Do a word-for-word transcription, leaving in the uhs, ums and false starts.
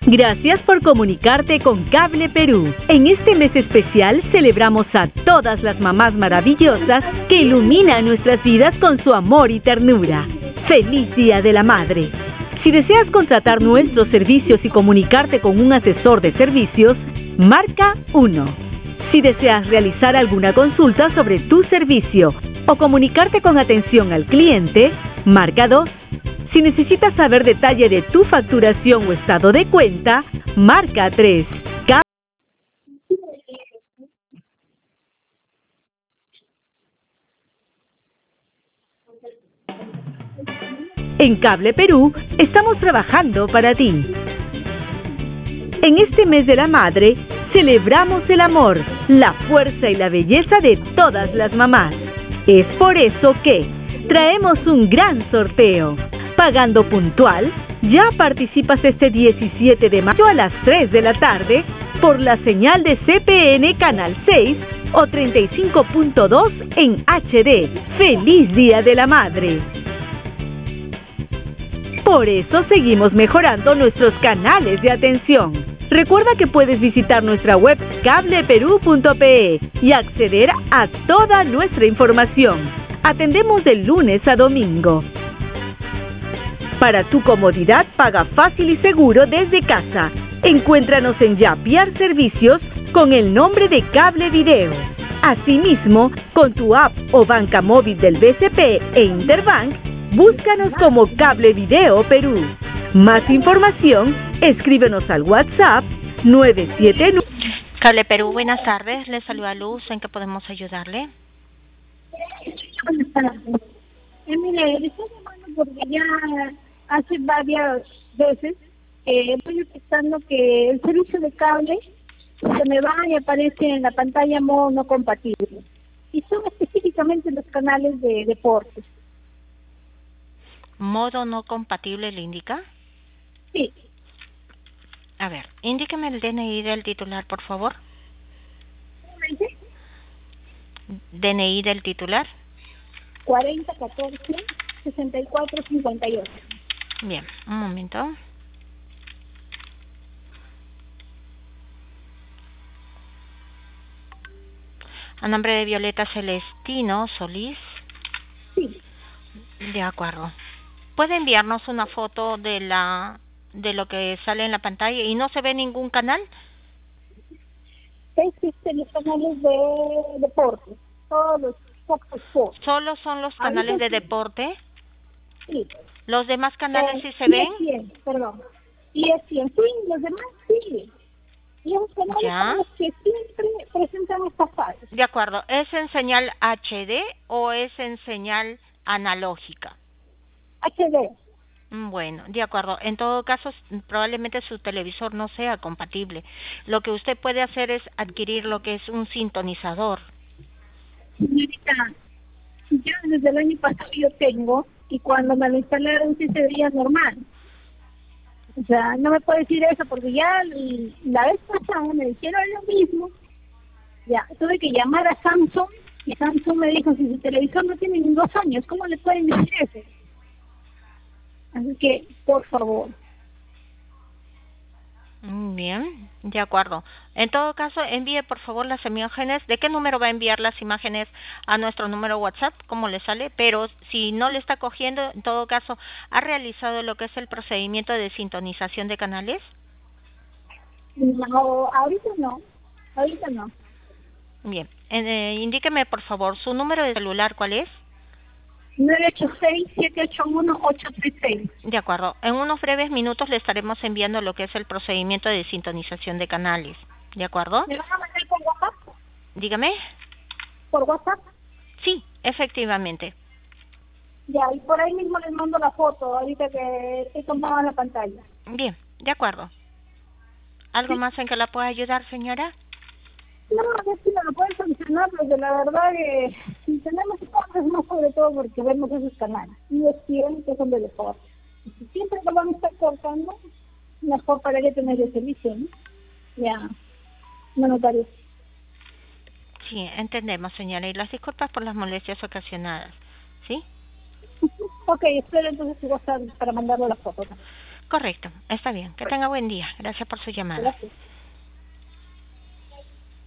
Gracias por comunicarte con Cable Perú. En este mes especial celebramos a todas las mamás maravillosas que iluminan nuestras vidas con su amor y ternura. ¡Feliz Día de la Madre! Si deseas contratar nuestros servicios y comunicarte con un asesor de servicios, marca uno. Si deseas realizar alguna consulta sobre tu servicio o comunicarte con atención al cliente, marca dos. Si necesitas saber detalle de tu facturación o estado de cuenta, marca tres. En Cable Perú estamos trabajando para ti. En este mes de la madre, celebramos el amor, la fuerza y la belleza de todas las mamás. Es por eso que traemos un gran sorteo. Pagando puntual, ya participas este diecisiete de mayo a las tres de la tarde por la señal de C P N Canal seis o treinta y cinco punto dos en H D. ¡Feliz Día de la Madre! Por eso seguimos mejorando nuestros canales de atención. Recuerda que puedes visitar nuestra web cable perú punto pe y acceder a toda nuestra información. Atendemos de lunes a domingo. Para tu comodidad, paga fácil y seguro desde casa. Encuéntranos en Yapiar Servicios con el nombre de Cable Video. Asimismo, con tu app o banca móvil del B C P e Interbank, búscanos como Cable Video Perú. Más información, escríbenos al WhatsApp nueve siete nueve. Cable Perú, buenas tardes. Le saluda Luz. ¿En qué podemos ayudarle? Buenas tardes. Eh, mire, le estoy llamando porque ya hace varias veces eh, estoy detectando que el servicio de cable se me va y aparece en la pantalla modo no compatible. Y son específicamente los canales de deportes. ¿Modo no compatible le indica? Sí. A ver, indíqueme el D N I del titular, por favor. ¿Cómo me dice? D N I del titular. cuarenta catorce sesenta y cuatro cincuenta y ocho. Bien, un momento. A nombre de Violeta Celestino Solís. Sí. De acuerdo. ¿Puede enviarnos una foto de la de lo que sale en la pantalla y no se ve ningún canal? Existen los canales de deportes, todos los Fox Sports. ¿Solo son los canales de deporte? Sí. ¿Los demás canales eh, sí se ven? E S P N, perdón. E S P N, sí, los demás sí. Y esos canales ¿Ya? son los que siempre presentan estas fallas. De acuerdo. ¿Es en señal H D o es en señal analógica? H D. Bueno, de acuerdo. En todo caso, probablemente su televisor no sea compatible. Lo que usted puede hacer es adquirir lo que es un sintonizador. Señorita, yo desde el año pasado yo tengo, y cuando me lo instalaron sí se veía normal. O sea, no me puede decir eso porque ya la vez pasada me dijeron lo mismo. Ya, tuve que llamar a Samsung y Samsung me dijo, si su televisor no tiene ni dos años, ¿cómo le pueden decir eso? Así que, por favor. Bien, de acuerdo. En todo caso, envíe por favor las imágenes. ¿De qué número va a enviar las imágenes a nuestro número WhatsApp? ¿Cómo le sale? Pero si no le está cogiendo, en todo caso, ¿ha realizado lo que es el procedimiento de sintonización de canales? No, ahorita no. Ahorita no. Bien, eh, indíqueme por favor su número de celular, ¿cuál es? nueve ocho seis, siete ocho uno, ocho tres seis. De acuerdo. En unos breves minutos le estaremos enviando lo que es el procedimiento de sintonización de canales. ¿De acuerdo? ¿Me van a mandar por WhatsApp? Dígame. ¿Por WhatsApp? Sí, efectivamente. Ya, y por ahí mismo les mando la foto, ahorita que he tomado en la pantalla. Bien, de acuerdo. ¿Algo ¿Sí? más en que la pueda ayudar, señora? No, no, sí me lo pueden solucionar, porque la verdad que si tenemos cosas más sobre todo porque vemos esos canales. Y es cierto que son de deporte. Y si siempre lo van a estar cortando, mejor para que tener el servicio, ¿no? Ya, no me parece. Sí, entendemos, señora. Y las disculpas por las molestias ocasionadas. ¿Sí? Ok, espero entonces su WhatsApp para mandarle la foto. correcto, está bien. Que tenga buen día. Gracias por su llamada. Gracias.